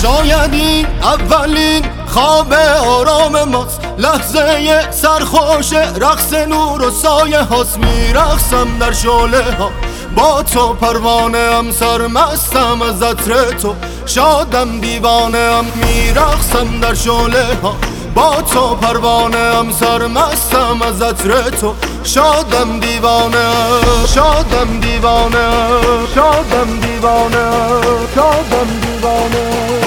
شاید این اولین خواب آرام ماست، لحظه سرخوش رقص نور و سایه هاست. میرقصم در شعله ها با تو، پروانه ام، سرمستم از عطر تو، شادم دیوانه ام. میرقصم در شعله ها با تو، پروانه ام، سرمستم از عطر تو، شادم دیوانه، شادم دیوانه، شادم دیوانه، شادم دیوانه.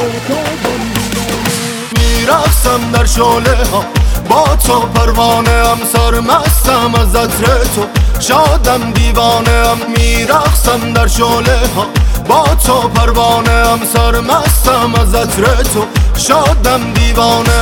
میرقصم در شعله ها با تو، پروانه ام، سرمستم از عطر تو، شادم دیوانه ام. میرقصم در شعله ها با تو، پروانه ام، سرمستم از عطر تو، شادم دیوانه.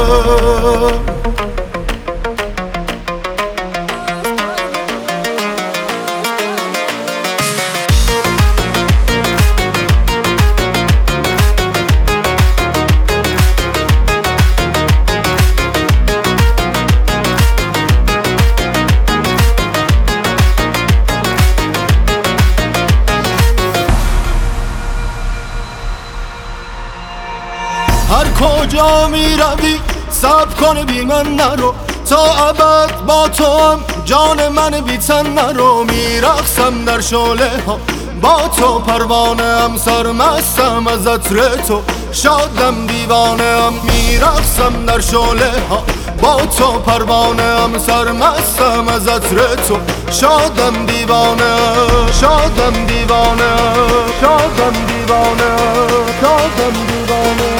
هر کجا می روی صبر کن بی من نرو، تا ابد با تو هم جان من بی تن نرو. میرقصم در شعله ها با تو، پروانه ام، سرمستم از عطر تو، شادم دیوانه ام. میرقصم در شعله ها با تو، پروانه ام، سرمستم از عطر تو، شادم دیوانه، شادم دیوانه، شادم دیوانه، شادم دیوانه.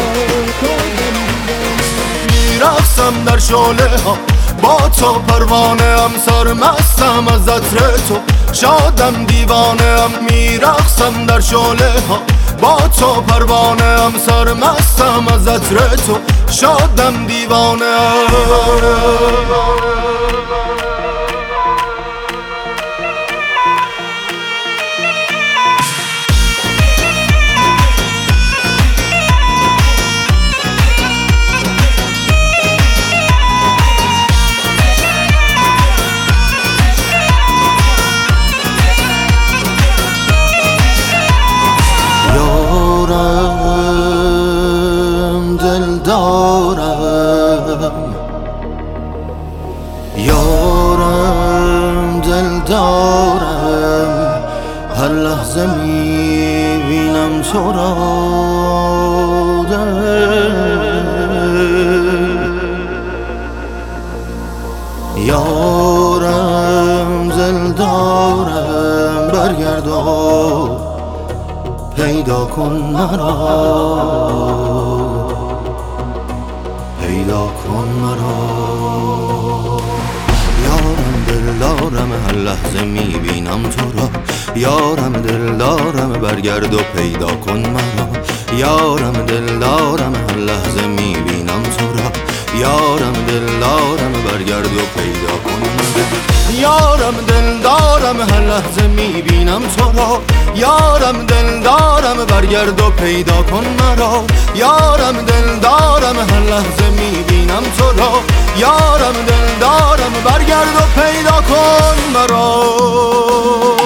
میرقصم در شعله ها با تو، پروانه ام، سرمستم از عطر تو، شادم دیوانه ام. میرقصم در شعله ها با تو، پروانه ام، سرمستم از عطر تو، شادم دیوانه. یارم دلدارم، هر لحظه میبینم تو را. یارم دلدارم، برگرد و پیدا کن مرا، پیدا کن مرا. یارم دلدارم، هر لحظه میبینم تو را. یارم دلدارم، برگرد و پیدا کن مرا. یارم دلدارم، هر لحظه میبینم تو را. یارم دلدارم، برگرد و پیدا کن مرا. یارم دلدارم، هر لحظه میبینم تو را. یارم دلدارم، برگرد و پیدا کن مرا. یارم دلدارم، هر لحظه میبینم تو را. یارم دلدارم، برگرد و پیدا کن مرا.